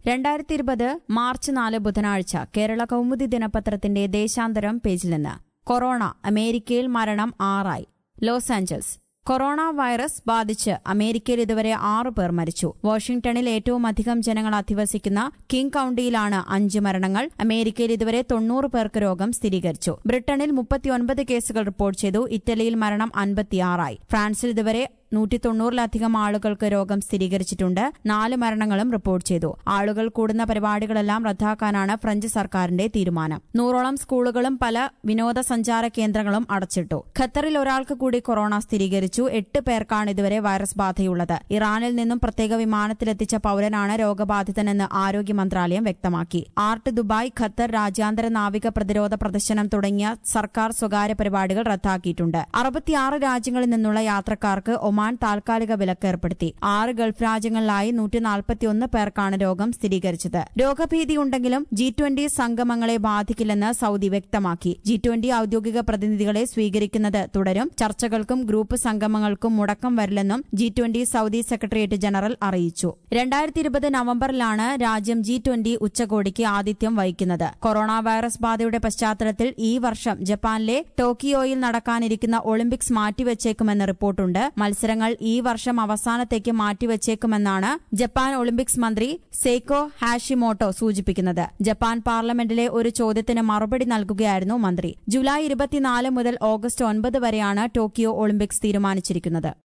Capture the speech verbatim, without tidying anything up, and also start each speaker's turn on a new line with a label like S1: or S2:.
S1: രണ്ടായിരത്തി ഇരുപത് മാർച്ച് നാല് ബുധനാഴ്ച കേരള കൗമുദി ദിനപത്രത്തിന്റെ ദേശാന്തരം പേജിൽ നിന്ന് കൊറോണ അമേരിക്കയിൽ മരണം ആറായി. ലോസ് ആഞ്ചൽസ് കൊറോണ വൈറസ് ബാധിച്ച് അമേരിക്കയിൽ ഇതുവരെ ആറ് പേർ മരിച്ചു. വാഷിംഗ്ടണിൽ ഏറ്റവും അധികം ജനങ്ങൾ അധിവസിക്കുന്ന കിങ് കൌണ്ടിയിലാണ് അഞ്ച് മരണങ്ങൾ. അമേരിക്കയിൽ ഇതുവരെ തൊണ്ണൂറ് പേർക്ക് രോഗം സ്ഥിരീകരിച്ചു. ബ്രിട്ടനിൽ മുപ്പത്തിയൊൻപത് കേസുകൾ റിപ്പോർട്ട് ചെയ്തു. ഇറ്റലിയിൽ മരണം അൻപത്തിയാറായി. ഫ്രാൻസിൽ ഇതുവരെ നൂറ്റി തൊണ്ണൂറിലധികം ആളുകൾക്ക് രോഗം സ്ഥിരീകരിച്ചിട്ടുണ്ട്. നാല് മരണങ്ങളും റിപ്പോർട്ട് ചെയ്തു. ആളുകൾ കൂടുന്ന പരിപാടികളെല്ലാം റദ്ദാക്കാനാണ് ഫ്രഞ്ച് സർക്കാരിന്റെ തീരുമാനം. നൂറോളം സ്കൂളുകളും പല വിനോദസഞ്ചാര കേന്ദ്രങ്ങളും അടച്ചിട്ടു. ഖത്തറിൽ ഒരാൾക്ക് കൂടി കൊറോണ സ്ഥിരീകരിച്ചു. എട്ട് പേർക്കാണ് ഇതുവരെ വൈറസ് ബാധയുള്ളത്. ഇറാനിൽ നിന്നും പ്രത്യേക വിമാനത്തിലെത്തിച്ച പൌരനാണ് രോഗബാധിതനെന്ന് ആരോഗ്യ മന്ത്രാലയം വ്യക്തമാക്കി. ആർട്ട് ദുബായ്, ഖത്തർ രാജ്യാന്തര നാവിക പ്രതിരോധ പ്രദർശനം തുടങ്ങിയ സർക്കാർ സ്വകാര്യ പരിപാടികൾ റദ്ദാക്കിയിട്ടുണ്ട്. അറുപത്തിയാറ് രാജ്യങ്ങളിൽ നിന്നുള്ള യാത്രക്കാർക്ക് ഒമാൻ താൽക്കാലിക വിലക്ക് ഏർപ്പെടുത്തി. ആറ് ഗൾഫ് രാജ്യങ്ങളിലായി നൂറ്റി നാൽപ്പത്തിയൊന്ന് പേർക്കാണ് രോഗം സ്ഥിരീകരിച്ചത്. രോഗഭീതിയുണ്ടെങ്കിലും ജി ട്വന്റി സംഗമങ്ങളെ ബാധിക്കില്ലെന്ന് സൌദി വ്യക്തമാക്കി. ജി ട്വന്റി ഔദ്യോഗിക പ്രതിനിധികളെ സ്വീകരിക്കുന്നത് തുടരും. ചർച്ചകൾക്കും ഗ്രൂപ്പ് സംഗമങ്ങൾക്കും മുടക്കം വരില്ലെന്നും G twenty Saudi secretariat general അറിയിച്ചു. രണ്ടായിരത്തി ഇരുപത് നവംബറിലാണ് രാജ്യം ജി ട്വന്റി ഉച്ചകോടിക്ക് ആതിഥ്യം വഹിക്കുന്നത്. കൊറോണ വൈറസ് ബാധയുടെ പശ്ചാത്തലത്തിൽ ഈ വർഷം ജപ്പാനിലെ ടോക്കിയോയിൽ നടക്കാനിരിക്കുന്ന ഒളിമ്പിക്സ് മാറ്റിവെച്ചേക്കുമെന്ന് റിപ്പോർട്ടുണ്ട്. മത്സരങ്ങൾ ഈ വർഷം അവസാനത്തേക്ക് മാറ്റിവെച്ചേക്കുമെന്നാണ് ജപ്പാൻ ഒളിമ്പിക്സ് മന്ത്രി സെയ്കോ ഹാഷിമോട്ടോ സൂചിപ്പിക്കുന്നത്. ജപ്പാൻ പാർലമെന്റിലെ ഒരു ചോദ്യത്തിന് മറുപടി നൽകുകയായിരുന്നു മന്ത്രി. ജൂലൈ ഇരുപത്തിനാല് മുതൽ ഓഗസ്റ്റ് ഒൻപത് വരെയാണ് ടോക്കിയോ ഒളിമ്പിക്സ് തീരുമാനിച്ചിരിക്കുന്നത്.